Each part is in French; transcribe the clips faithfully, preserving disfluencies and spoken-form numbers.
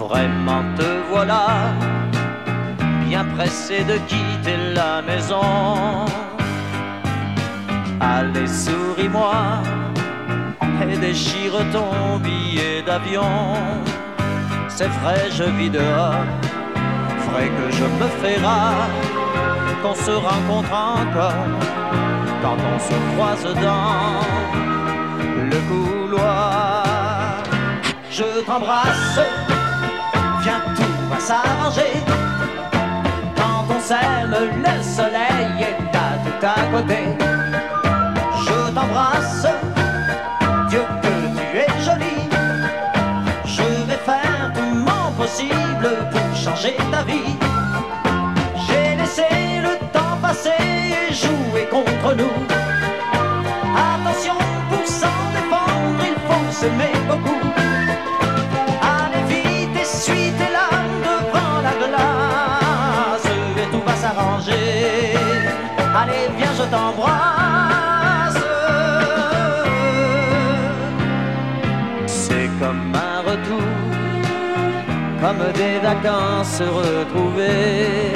Vraiment te voilà, bien pressé de quitter la maison. Allez, souris-moi et déchire ton billet d'avion. C'est vrai, je vis dehors, vrai que je me fais rare qu'on se rencontre encore quand on se croise dans le couloir. Je t'embrasse, viens, tout va s'arranger. Quand on s'aime, le soleil est là tout à côté. Je t'embrasse, Dieu que tu es jolie. Je vais faire tout mon possible pour changer ta vie. J'ai laissé le temps passer et jouer contre nous. Attention, pour s'en défendre, il faut s'aimer beaucoup. Allez vite, essuie tes larmes devant la glace et tout va s'arranger. Allez, viens, je t'embrasse. C'est comme un retour, comme des vacances retrouvées.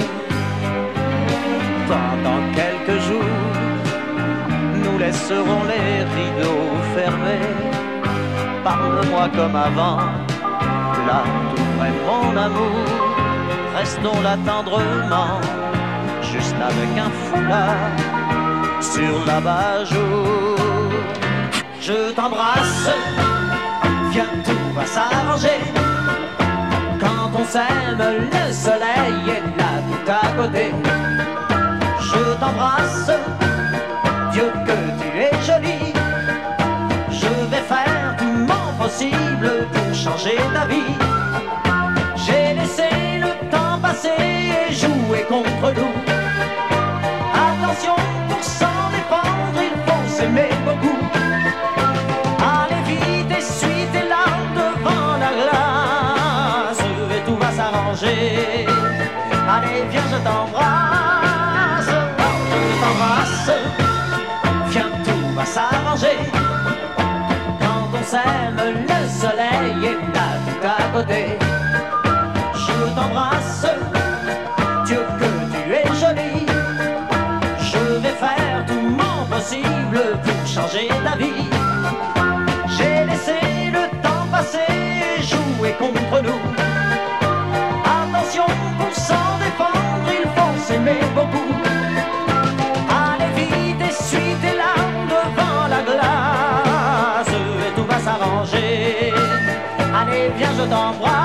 Pendant quelques jours, nous laisserons les rideaux fermés. Parle-moi comme avant, là tout près mon amour. Restons là tendrement, juste avec un foulard sur la bajour. Je t'embrasse, viens, tout va s'arranger. Quand on s'aime, le soleil est là tout à côté. Je t'embrasse, Dieu que tu es jolie. Je vais faire tout mon possible pour changer ta vie. J'ai laissé le temps passer et jouer contre nous. Attention, pour s'en défendre, il faut s'aimer beaucoup. Allez vite, essuie tes larmes devant la glace et tout va s'arranger. Allez, viens, je t'embrasse. Je t'embrasse, viens, tout va s'arranger. Quand on s'aime, le soleil est là tout à côté. Je t'embrasse, Dieu que tu es jolie. Je vais faire tout mon possible pour changer ta vie. J'ai laissé le temps passer et jouer contre nous. Attention, pour s'en défendre, il faut s'aimer beaucoup. Allez vite, essuie tes larmes devant la glace et tout va s'arranger. Allez, viens, je t'embrasse.